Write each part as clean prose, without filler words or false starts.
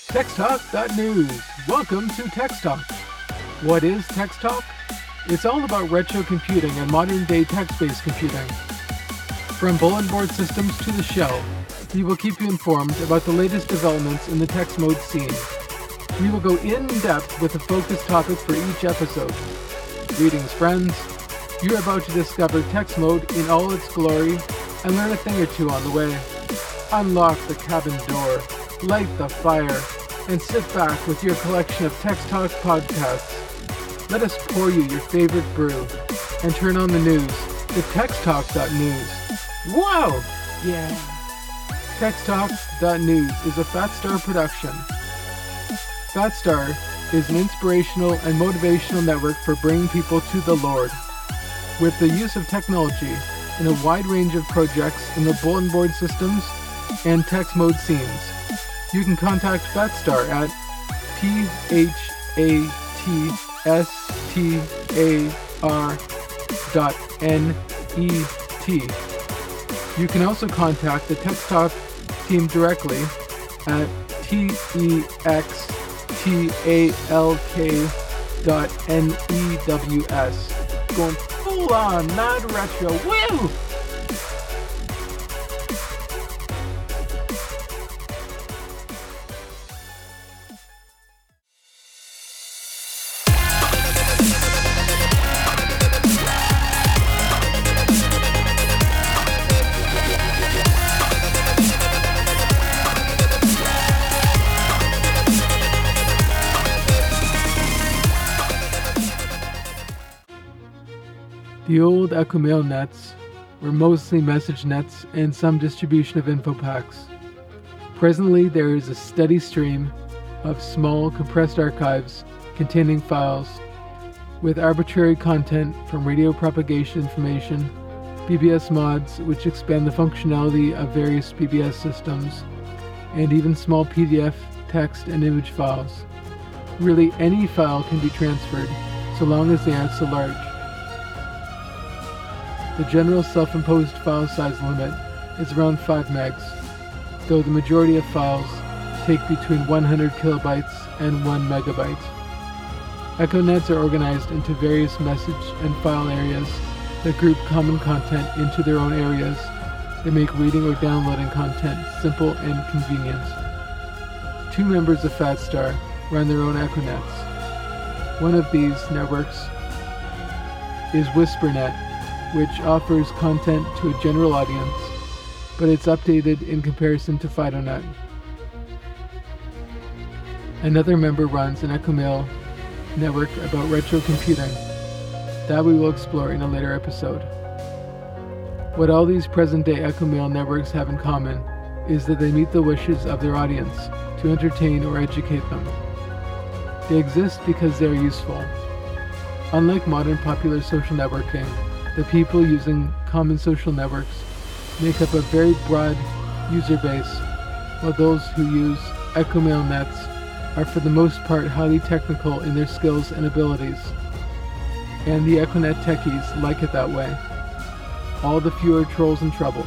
TexTalk.news. Welcome to TexTalk. What is TexTalk? It's all about retro computing and modern-day text-based computing. From bulletin board systems to the shell, we will keep you informed about the latest developments in the text mode scene. We will go in-depth with a focused topic for each episode. Greetings, friends. You're about to discover text mode in all its glory and learn a thing or two on the way. Unlock the cabin door, light the fire, and sit back with your collection of Text Talk podcasts. Let us pour you your favorite brew and turn on the news to TextTalk.news. Whoa! Yeah! TextTalk.news is a Fatstar production. Fatstar is an inspirational and motivational network for bringing people to the Lord. With the use of technology in a wide range of projects in the bulletin board systems and text mode scenes, you can contact Fatstar at phatstar.net. You can also contact the Text Talk team directly at textalk.news. Going full on, not retro. Woo! The old EchoMail nets were mostly message nets and some distribution of info packs. Presently, there is a steady stream of small compressed archives containing files with arbitrary content from radio propagation information, BBS mods which expand the functionality of various BBS systems, and even small PDF, text, and image files. Really, any file can be transferred so long as they aren't so large. The general self-imposed file size limit is around 5 megs, though the majority of files take between 100 kilobytes and 1 megabyte. EchoNets are organized into various message and file areas that group common content into their own areas. They make reading or downloading content simple and convenient. 2 members of Fatstar run their own EchoNets. One of these networks is WhisperNet, which offers content to a general audience, but it's updated in comparison to FidoNet. Another member runs an EchoMail network about retro computing that we will explore in a later episode. What all these present-day EchoMail networks have in common is that they meet the wishes of their audience to entertain or educate them. They exist because they are useful. Unlike modern popular social networking, the people using common social networks make up a very broad user base, while those who use EchoMail nets are for the most part highly technical in their skills and abilities. And the EchoNet techies like it that way. All the fewer trolls and troubles.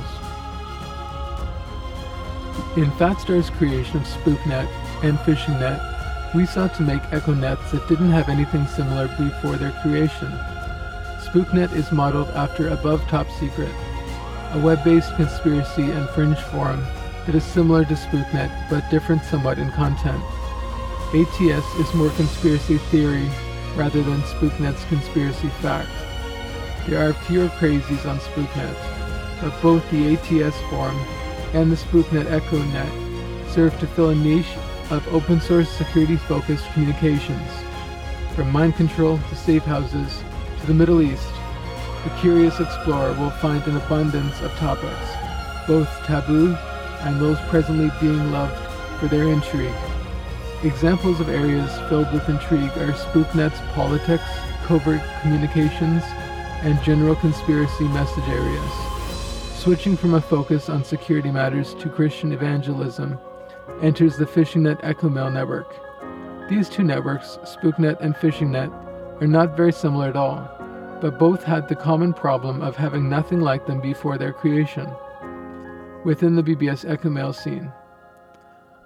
In Fatstar's creation of SpookNet and PhishingNet, we sought to make EchoNets that didn't have anything similar before their creation. SpookNet is modeled after Above Top Secret, a web-based conspiracy and fringe forum that is similar to SpookNet but different somewhat in content. ATS is more conspiracy theory rather than SpookNet's conspiracy fact. There are fewer crazies on SpookNet, but both the ATS forum and the SpookNet EchoNet serve to fill a niche of open-source security-focused communications, from mind control to safe houses to the Middle East. The curious explorer will find an abundance of topics, both taboo and those presently being loved for their intrigue. Examples of areas filled with intrigue are SpookNet's politics, covert communications, and general conspiracy message areas. Switching from a focus on security matters to Christian evangelism enters the PhishingNet EchoMail network. These two networks, SpookNet and PhishingNet, are not very similar at all, but both had the common problem of having nothing like them before their creation within the BBS EchoMail scene.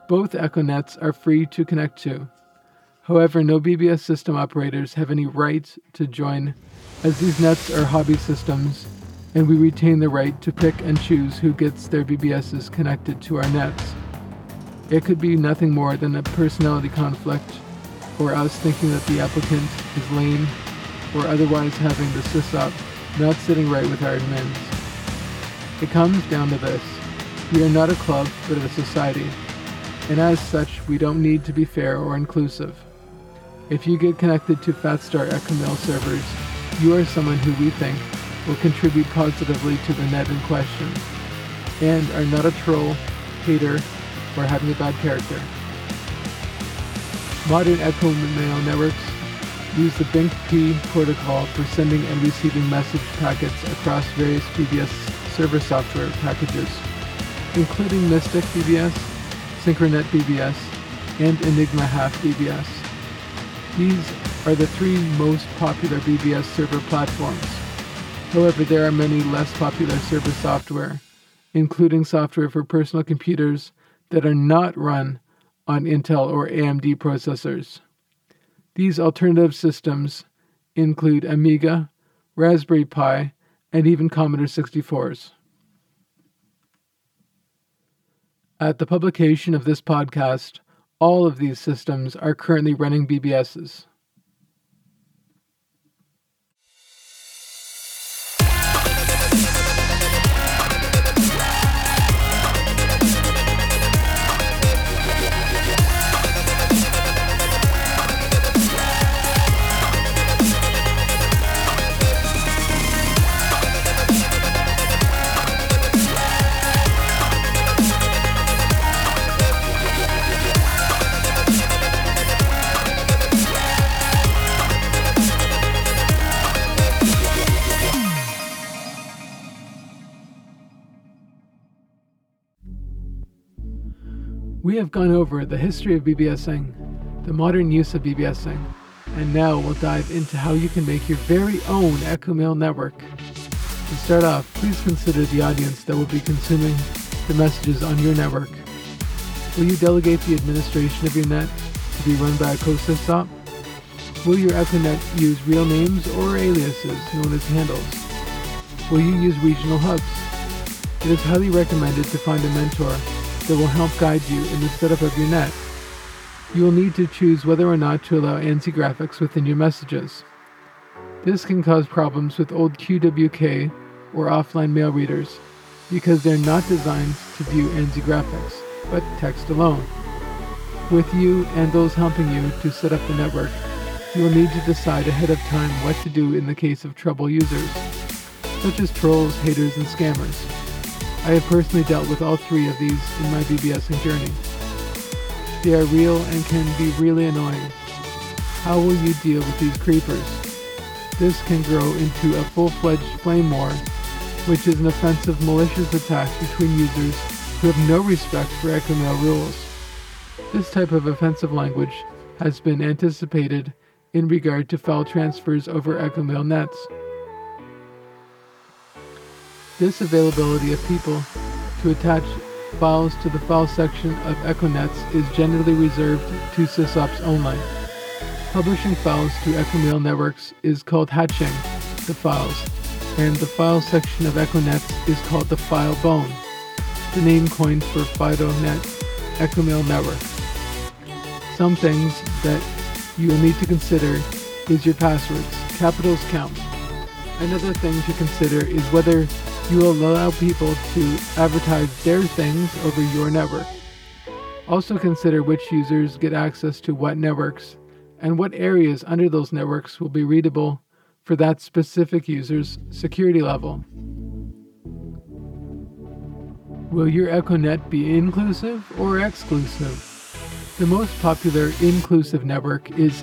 Both EchoNets are free to connect to. However, no BBS system operators have any right to join, as these nets are hobby systems, and we retain the right to pick and choose who gets their BBSs connected to our nets. It could be nothing more than a personality conflict, or us thinking that the applicant is lame, or otherwise having the sysop not sitting right with our admins. It comes down to this. We are not a club, but a society, and as such, we don't need to be fair or inclusive. If you get connected to Fatstar EchoMail servers, you are someone who we think will contribute positively to the net in question, and are not a troll, hater, or having a bad character. Modern EchoMail networks use the BINC-P protocol for sending and receiving message packets across various BBS server software packages, including Mystic BBS, Synchronet BBS, and Enigma Half BBS. These are the three most popular BBS server platforms. However, there are many less popular server software, including software for personal computers that are not run on Intel or AMD processors. These alternative systems include Amiga, Raspberry Pi, and even Commodore 64s. At the publication of this podcast, all of these systems are currently running BBSs. We have gone over the history of BBSing, the modern use of BBSing, and now we'll dive into how you can make your very own EchoMail network. To start off, please consider the audience that will be consuming the messages on your network. Will you delegate the administration of your net to be run by a co-sysop? Will your EchoNet use real names or aliases known as handles? Will you use regional hubs? It is highly recommended to find a mentor that will help guide you in the setup of your net. You will need to choose whether or not to allow ANSI graphics within your messages. This can cause problems with old QWK or offline mail readers because they're not designed to view ANSI graphics, but text alone. With you and those helping you to set up the network, you will need to decide ahead of time what to do in the case of trouble users, such as trolls, haters, and scammers. I have personally dealt with all three of these in my BBSing journey. They are real and can be really annoying. How will you deal with these creepers? This can grow into a full-fledged flame war, which is an offensive, malicious attack between users who have no respect for EchoMail rules. This type of offensive language has been anticipated in regard to file transfers over EchoMail nets. This availability of people to attach files to the file section of EchoNets is generally reserved to sysops only. Publishing files to EchoMail networks is called hatching the files, and the file section of EchoNets is called the file bone, the name coined for FidoNet EchoMail network. Some things that you will need to consider is your passwords. Capitals count. Another thing to consider is whether you will allow people to advertise their things over your network. Also consider which users get access to what networks, and what areas under those networks will be readable for that specific user's security level. Will your EchoNet be inclusive or exclusive? The most popular inclusive network is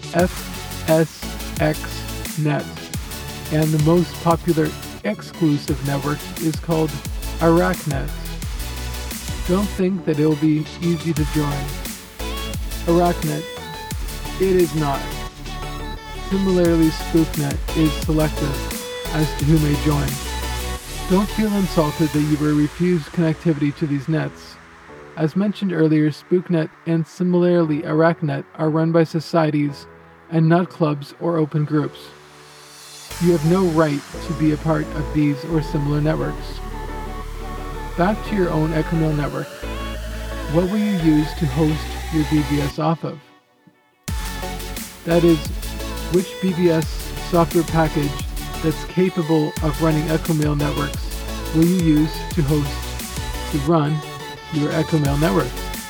FSXNet, and the most popular exclusive network is called AracNet. Don't think that it will be easy to join. AracNet, it is not. Similarly, SpookNet is selective as to who may join. Don't feel insulted that you were refused connectivity to these nets. As mentioned earlier, SpookNet and similarly AracNet are run by societies and not clubs or open groups. You have no right to be a part of these or similar networks. Back to your own EchoMail network. What will you use to host your BBS off of? That is, which BBS software package that's capable of running EchoMail networks will you use to run your EchoMail network?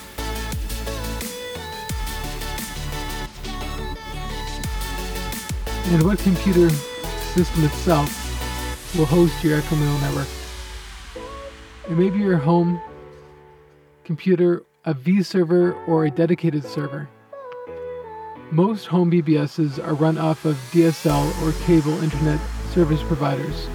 And what computer system itself will host your EchoMail network? It may be your home computer, a vServer, or a dedicated server. Most home BBSs are run off of DSL or cable internet service providers.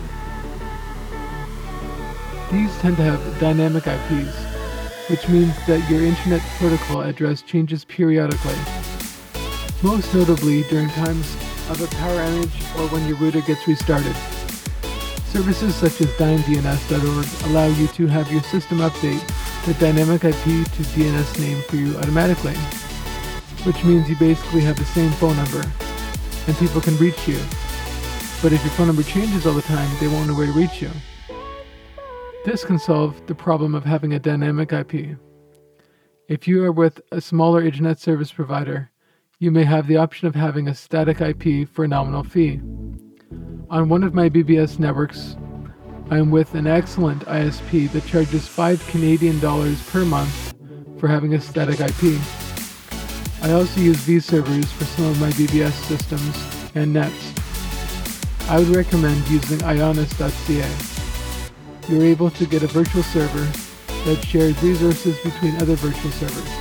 These tend to have dynamic IPs, which means that your internet protocol address changes periodically, most notably during times of a power outage or when your router gets restarted. Services such as dynedns.org allow you to have your system update the dynamic IP to DNS name for you automatically, which means you basically have the same phone number and people can reach you. But if your phone number changes all the time, they won't know where to reach you. This can solve the problem of having a dynamic IP. If you are with a smaller internet service provider, you may have the option of having a static IP for a nominal fee. On one of my BBS networks, I am with an excellent ISP that charges Canadian dollars per month for having a static IP. I also use vServers for some of my BBS systems and nets. I would recommend using ionis.ca. You're able to get a virtual server that shares resources between other virtual servers.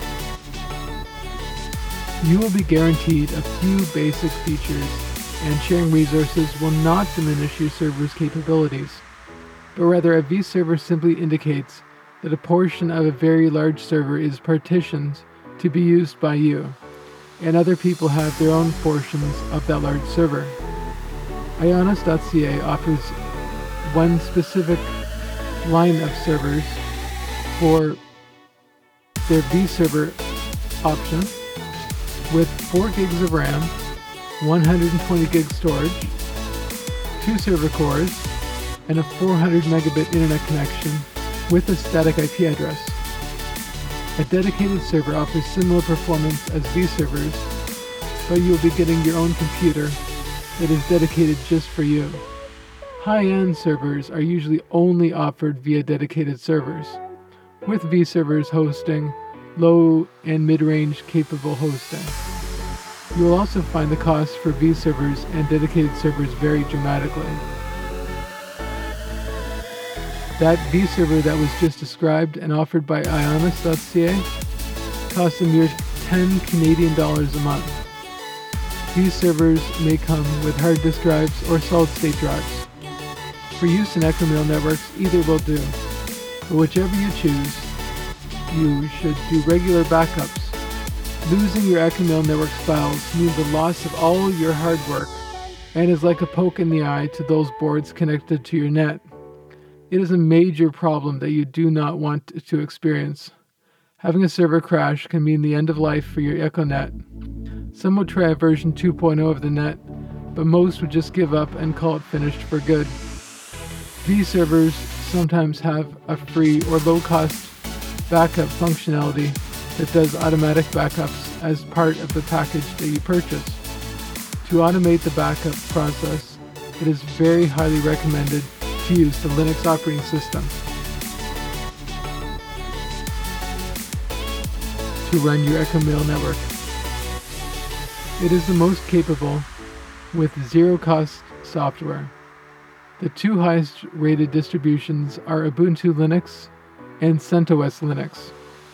You will be guaranteed a few basic features, and sharing resources will not diminish your server's capabilities, but rather a vServer simply indicates that a portion of a very large server is partitioned to be used by you, and other people have their own portions of that large server. Ionis.ca offers one specific line of servers for their vServer option with 4 gigs of RAM, 120 gig storage, 2 server cores, and a 400 megabit internet connection with a static IP address. A dedicated server offers similar performance as vServers, but you'll be getting your own computer that is dedicated just for you. High-end servers are usually only offered via dedicated servers, with vServers hosting low and mid-range capable hosting. You will also find the costs for vServers and dedicated servers vary dramatically. That vServer that was just described and offered by ionis.ca costs a mere Canadian dollars a month. These servers may come with hard disk drives or solid-state drives. For use in EchoMail networks, either will do, but whichever you choose, you should do regular backups. Losing your EchoMail network's files means the loss of all your hard work and is like a poke in the eye to those boards connected to your net. It is a major problem that you do not want to experience. Having a server crash can mean the end of life for your EchoNet. Some will try a version 2.0 of the net, but most would just give up and call it finished for good. These servers sometimes have a free or low-cost backup functionality that does automatic backups as part of the package that you purchase. To automate the backup process, it is very highly recommended to use the Linux operating system to run your EchoMail network. It is the most capable with zero-cost software. The 2 highest rated distributions are Ubuntu Linux and CentOS Linux.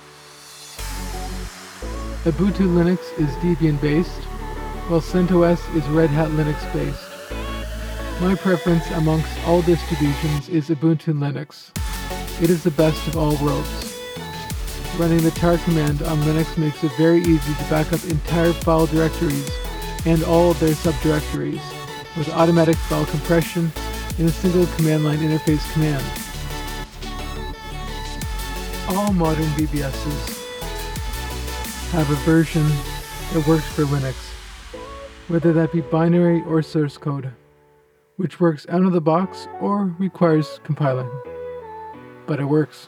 Ubuntu Linux is Debian-based, while CentOS is Red Hat Linux-based. My preference amongst all distributions is Ubuntu Linux. It is the best of all worlds. Running the tar command on Linux makes it very easy to back up entire file directories and all of their subdirectories with automatic file compression in a single command line interface command. All modern BBSs have a version that works for Linux, whether that be binary or source code, which works out of the box or requires compiling. But it works.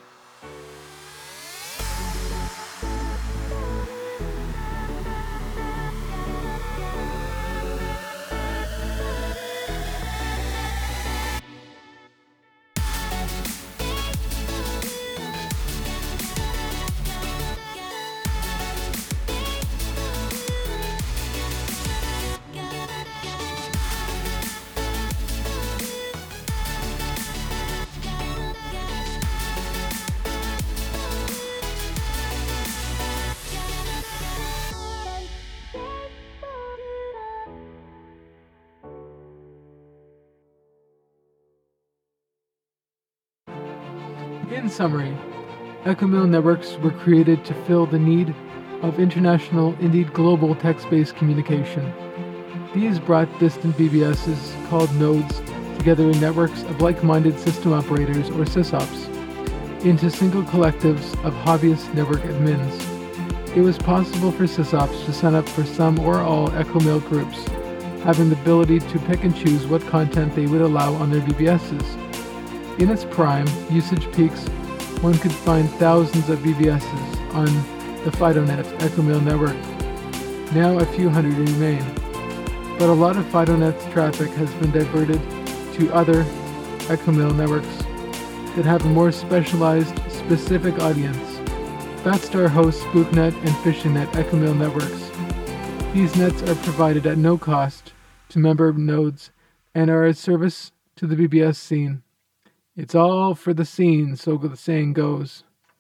In summary, EchoMail networks were created to fill the need of international, indeed global text-based communication. These brought distant BBSs, called nodes, together in networks of like-minded system operators, or sysops, into single collectives of hobbyist network admins. It was possible for sysops to sign up for some or all EchoMail groups, having the ability to pick and choose what content they would allow on their BBSs. In its prime, usage peaks, one could find thousands of BBSs on the FidoNet EchoMail network. Now a few hundred remain, but a lot of FidoNet's traffic has been diverted to other EchoMail networks that have a more specialized, specific audience. Fatstar hosts SpookNet and PhishingNet EchoMail networks. These nets are provided at no cost to member nodes and are a service to the BBS scene. It's all for the scene, so the saying goes.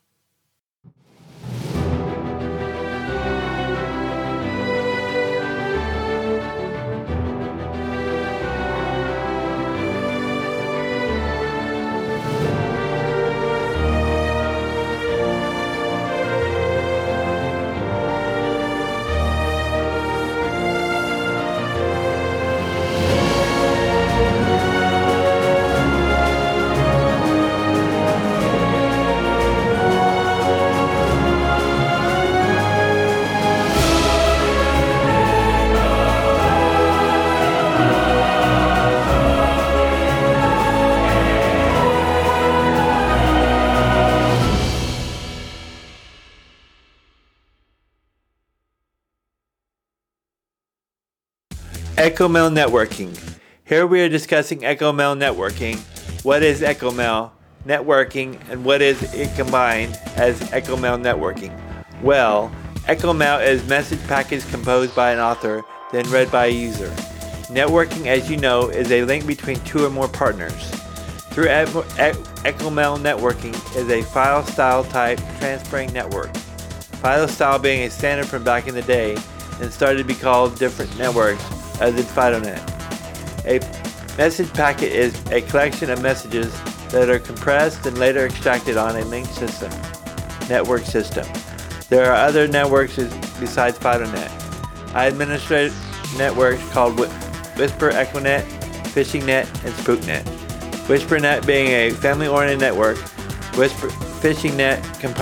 EchoMail networking. Here we are discussing EchoMail networking. What is EchoMail networking and what is it combined as EchoMail networking? Well, EchoMail is message packets composed by an author, then read by a user. Networking, as you know, is a link between two or more partners. Through EchoMail networking is a file style type transferring network. File style being a standard from back in the day and started to be called different networks as in FidoNet. A message packet is a collection of messages that are compressed and later extracted on a linked system, network system. There are other networks besides FidoNet. I administrate networks called Whisper EchoNet, PhishingNet, and SpookNet. WhisperNet being a family-oriented network, PhishingNet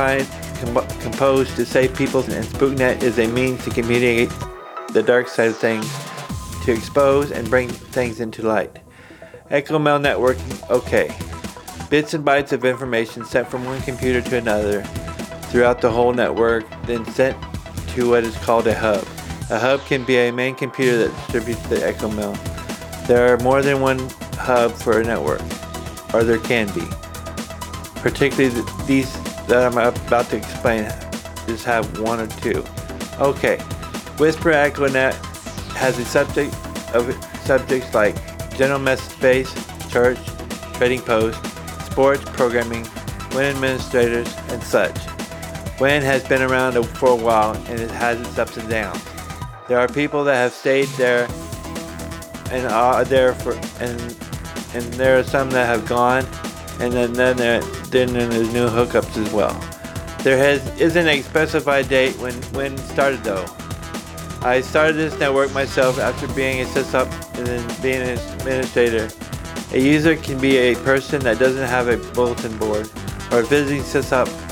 composed to save people, and SpookNet is a means to communicate the dark side of things, to expose and bring things into light. EchoMail networking, okay. Bits and bytes of information sent from one computer to another throughout the whole network, then sent to what is called a hub. A hub can be a main computer that distributes the EchoMail. There are more than one hub for a network, or there can be. Particularly these that I'm about to explain just have one or two. Okay, Whisper EchoNet has a subjects like general message space, church, trading post, sports, programming, WIN administrators, and such. WIN has been around for a while and it has its ups and downs. There are people that have stayed there and are there and there are some that have gone, and then there's new hookups as well. There isn't a specified date when started though. I started this network myself after being a sysop and then being an administrator. A user can be a person that doesn't have a bulletin board or a visiting sysop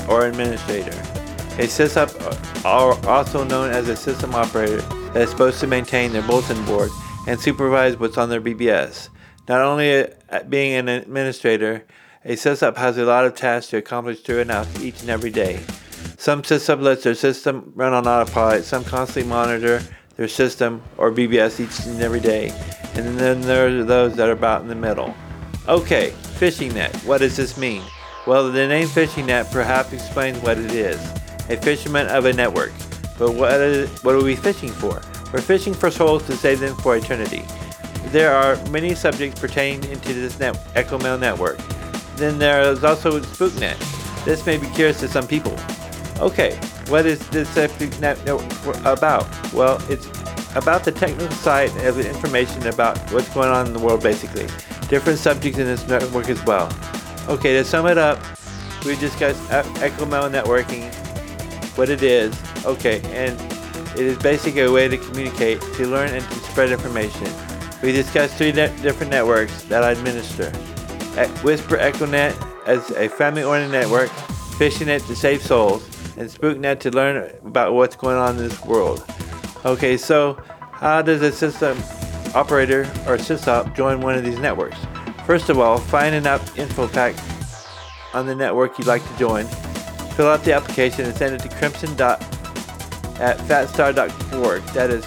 or administrator. A sysup, also known as a system operator, that is supposed to maintain their bulletin board and supervise what's on their BBS. Not only being an administrator, a sysup has a lot of tasks to accomplish through and out each and every day. Some sysup lets their system run on autopilot, some constantly monitor their system or BBS each and every day, and then there are those that are about in the middle. Okay, phishing net. What does this mean? Well, the name phishing net perhaps explains what it is. A fisherman of a network. But what are we fishing for? We're fishing for souls to save them for eternity. There are many subjects pertaining into this EchoMail network. Then there is also SpookNet. This may be curious to some people. Okay, what is this SpookNet about? Well, it's about the technical side of the information about what's going on in the world, basically. Different subjects in this network as well. Okay, to sum it up, we discussed EchoMail networking, what it is, okay, and it is basically a way to communicate, to learn, and to spread information. We discussed 3 different networks that I administer. Whisper EchoNet as a family-oriented network, PhishingNet to save souls, and SpookNet to learn about what's going on in this world. Okay, so how does a system operator or sysop join one of these networks? First of all, find an info pack on the network you'd like to join. Fill out the application and send it to crimson.fatstar.org. That is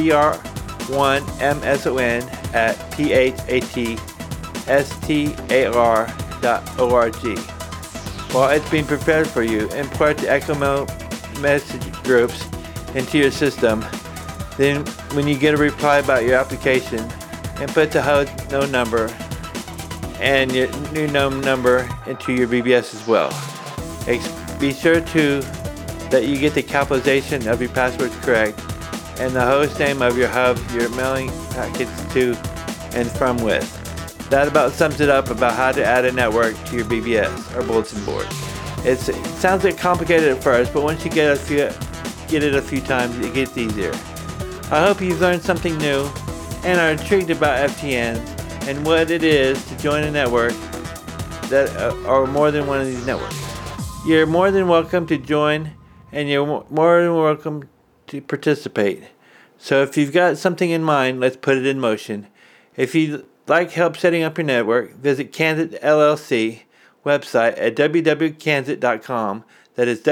cr1mson@phatstar.org. While it's being prepared for you, import the EchoMail message groups into your system. Then, when you get a reply about your application, input the host node number and your new node number into your BBS as well. Be sure that you get the capitalization of your passwords correct and the host name of your hub you're mailing packets to and from with. That about sums it up about how to add a network to your BBS or bulletin board. It sounds a bit complicated at first, but once you get it a few times, it gets easier. I hope you've learned something new and are intrigued about FTNs and what it is to join a network that are more than one of these networks. You're more than welcome to join, and you're more than welcome to participate. So if you've got something in mind, let's put it in motion. If you'd like help setting up your network, visit Kansit LLC website at www.kansit.com. That is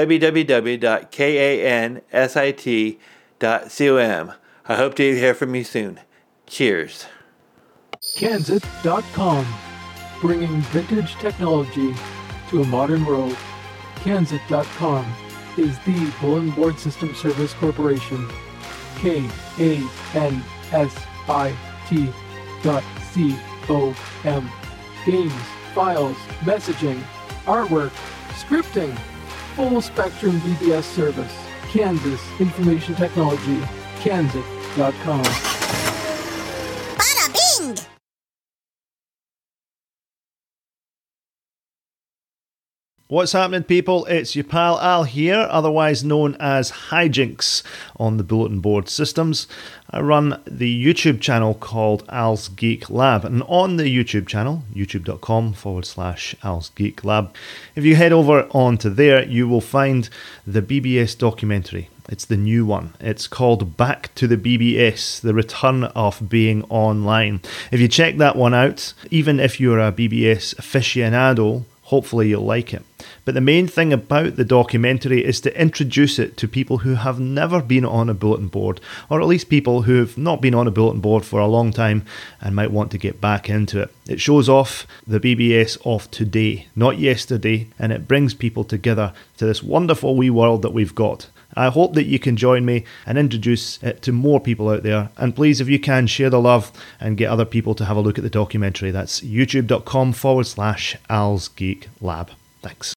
www.kansit.com. I hope to hear from you soon. Cheers. Kansit.com, bringing vintage technology to a modern world. Kansit.com is the Bulletin Board System Service Corporation. KANSIT.com. Games, files, messaging, artwork, scripting, full spectrum BBS service. Kansas Information Technology. Kansit.com. Bada bing! What's happening, people? It's your pal Al here, otherwise known as Hijinks on the Bulletin Board Systems. I run the YouTube channel called Al's Geek Lab, and on the YouTube channel, youtube.com/Al's Geek Lab, if you head over onto there, you will find the BBS documentary. It's the new one. It's called Back to the BBS, The Return of Being Online. If you check that one out, even if you're a BBS aficionado, hopefully you'll like it. But the main thing about the documentary is to introduce it to people who have never been on a bulletin board, or at least people who have not been on a bulletin board for a long time and might want to get back into it. It shows off the BBS of today, not yesterday, and it brings people together to this wonderful wee world that we've got. I hope that you can join me and introduce it to more people out there. And please, if you can, share the love and get other people to have a look at the documentary. That's youtube.com/Al's Geek Lab. Thanks.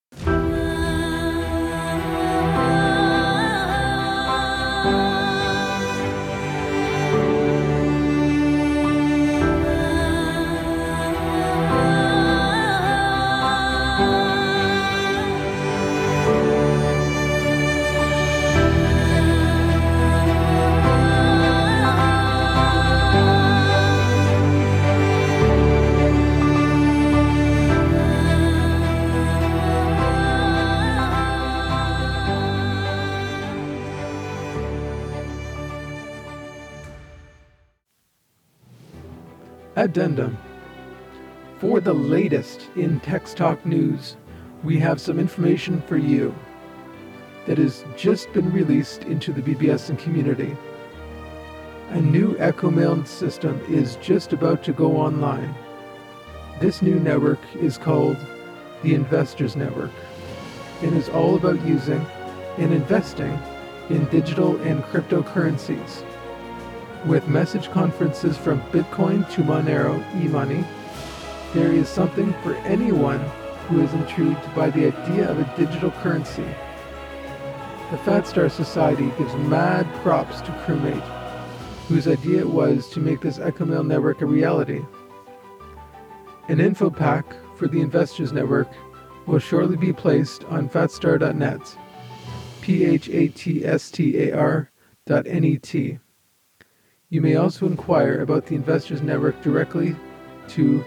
Addendum. For the latest in Text Talk news, we have some information for you that has just been released into the BBSN community. A new EchoMail system is just about to go online. This new network is called the Investors Network and is all about using and investing in digital and cryptocurrencies. With message conferences from Bitcoin to Monero eMoney, there is something for anyone who is intrigued by the idea of a digital currency. The Fatstar Society gives mad props to Crewmate, whose idea it was to make this EchoMail network a reality. An info pack for the Investors Network will shortly be placed on fatstar.net, PHATSTAR.net. You may also inquire about the Investors Network directly to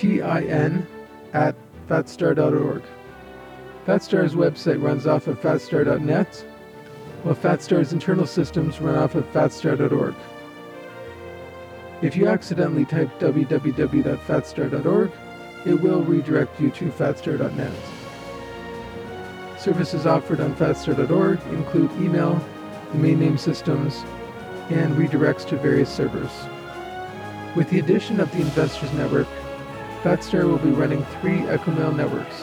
tin@fatstar.org. Fatstar's website runs off of fatstar.net, while Fatstar's internal systems run off of fatstar.org. If you accidentally type www.fatstar.org, it will redirect you to fatstar.net. Services offered on fatstar.org include email, domain name systems, and redirects to various servers. With the addition of the Investors Network, Fatstar will be running 3 EchoMail networks.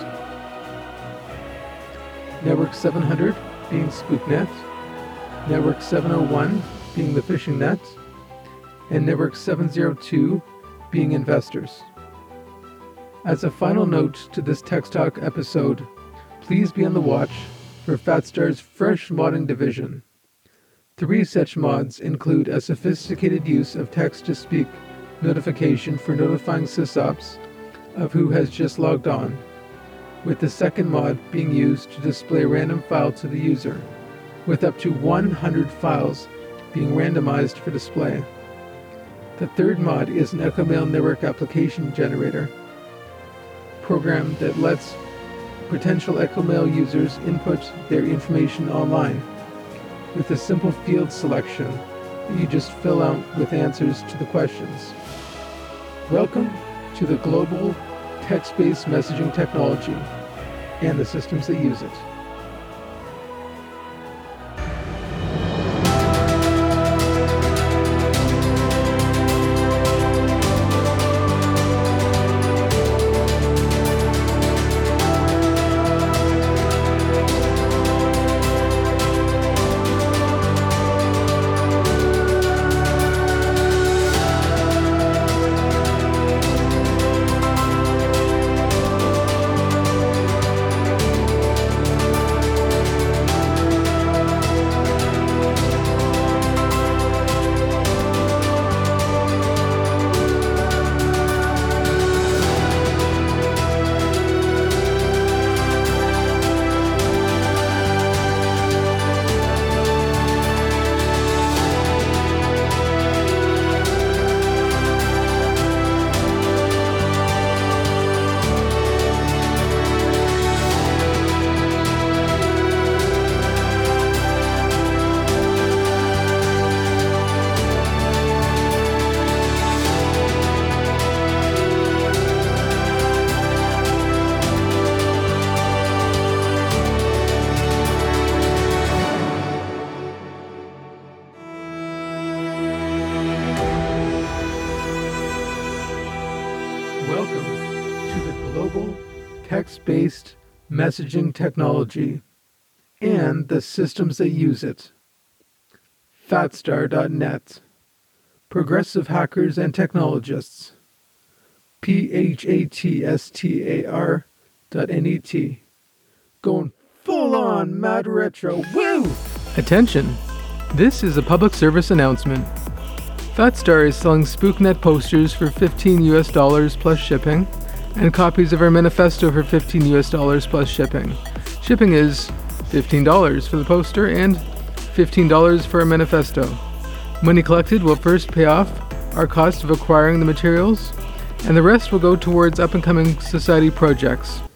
Network 700 being SpookNet, Network 701 being the Phishing Net, and Network 702 being Investors. As a final note to this Text Talk episode, please be on the watch for Fatstar's fresh modding division. 3 such mods include a sophisticated use of text-to-speak notification for notifying sysops of who has just logged on, with the second mod being used to display a random file to the user, with up to 100 files being randomized for display. The third mod is an EchoMail network application generator program that lets potential EchoMail users input their information online with a simple field selection that you just fill out with answers to the questions. Welcome to the global text-based messaging technology and the systems that use it. Welcome to the global text-based messaging technology and the systems that use it. Fatstar.net. Progressive hackers and technologists. PHATSTAR.net. Going full on mad retro. Woo! Attention! This is a public service announcement. Fatstar is selling SpookNet posters for $15 plus shipping, and copies of our manifesto for $15 plus shipping. Shipping is $15 for the poster and $15 for our manifesto. Money collected will first pay off our cost of acquiring the materials, and the rest will go towards up-and-coming society projects.